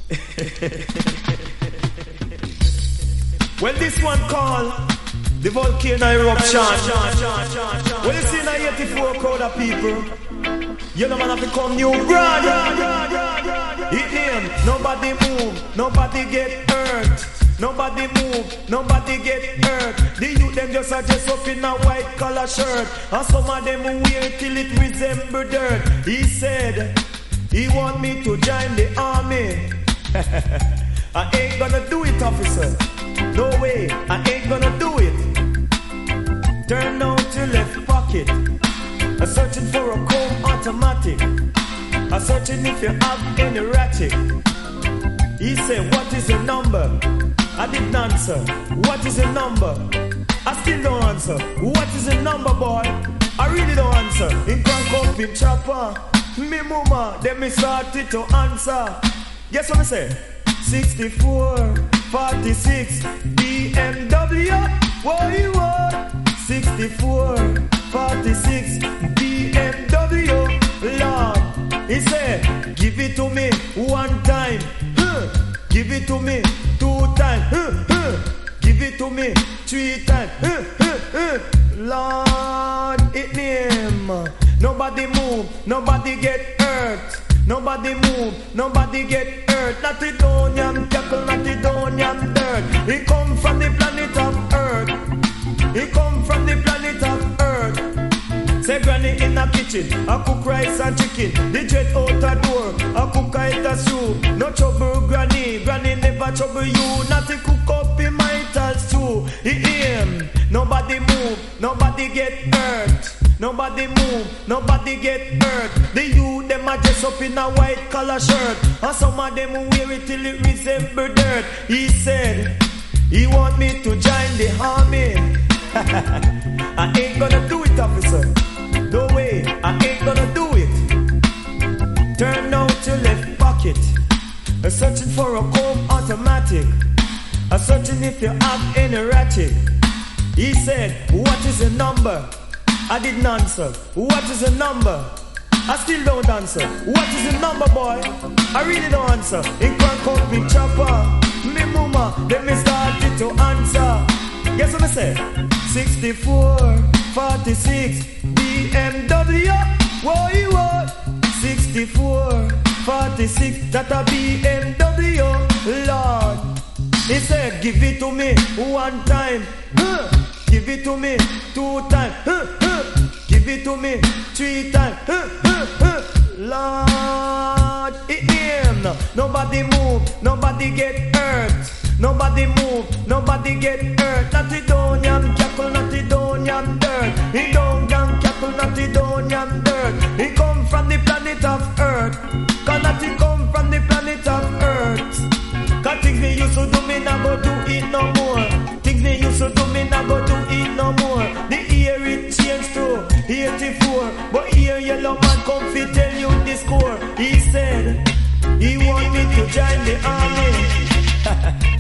Well, this one called the volcano eruption. Well, you see now 84 crowd of people. You know man have become new brand. It name, nobody move, nobody get hurt. Nobody move, nobody get hurt. The youth them just dress up in a white collar shirt, and some of them wear it till it resemble dirt. He said he want me to join the army. I ain't gonna do it, officer. No way, I ain't gonna do it. Turn out your left pocket. I'm searching for a comb automatic. I'm searching if you have any ratchet. He said, what is your number? I didn't answer. What is your number? I still don't answer. What is your number, boy? I really don't answer. In crank up in chopper. Me mama, then me started to answer. Guess what I say? 64, 46, BMW. What you want? 64, 46, BMW. Lord, he said, give it to me one time. Give it to me 2 times. Give it to me 3 times. Lord, it name. Nobody move, nobody get hurt. Nobody move, nobody get hurt. Not the Donian tackle, not the Donian dirt. He come from the planet of Earth. He come from the planet of Earth. Say granny in the kitchen, I cook rice and chicken. The jet out the door, I cook it a stew. No trouble granny, granny never trouble you. Not to cook up in my stew. He aim, nobody move, nobody get hurt. Nobody move, nobody get hurt. The youth them a dress up in a white collar shirt, and some of them wear it till it resemble dirt. He said he want me to join the army. I ain't gonna do it, officer. No way, I ain't gonna do it. Turn out your left pocket. I'm searching for a comb automatic. I'm searching if you have any ratchet. He said, what is your number? I didn't answer. What is your number? I still don't answer. What is your number, boy? I really don't answer. In crank up me chopper. Me mama, then me started to answer. Guess what I say? 64, 46, BMW. What you want? 64, 46, that a BMW. Lord, he said, give it to me one time. Give it to me 2 times. Give it to me 3 times. Lord, it him. Nobody move, nobody get hurt. Nobody move, nobody get hurt. Not the Donian cackle, not the Donian dirt. He don't gang cackle, not the Donian dirt. He come from the planet of Earth. Cannot he come from the planet of Earth? Cause things me used to do, me not go do it no more. Things me used to do, me not go do it no more. The year it changed to 84, but here yellow man come fi tell you the score. He said he want me to join the army.